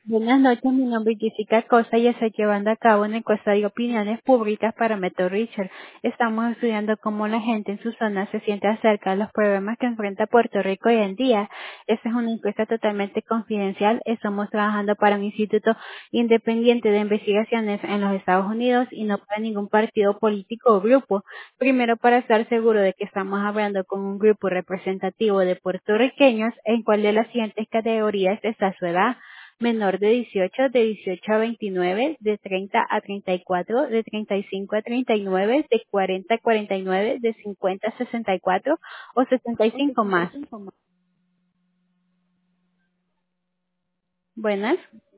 Buenas noches, mi nombre es Jessica Costa y estoy llevando a cabo una encuesta de opiniones públicas para Meto Richard. Estamos estudiando cómo la gente en su zona se siente acerca de los problemas que enfrenta Puerto Rico hoy en día. Esta es una encuesta totalmente confidencial. Estamos trabajando para un instituto independiente de investigaciones en los Estados Unidos y no para ningún partido político o grupo. Primero, para estar seguro de que estamos hablando con un grupo representativo de puertorriqueños, ¿en cuál de las siguientes categorías está su edad? Menor de 18, de 18 a 29, de 30 a 34, de 35 a 39, de 40 a 49, de 50 a 64 o 65 más. Buenas.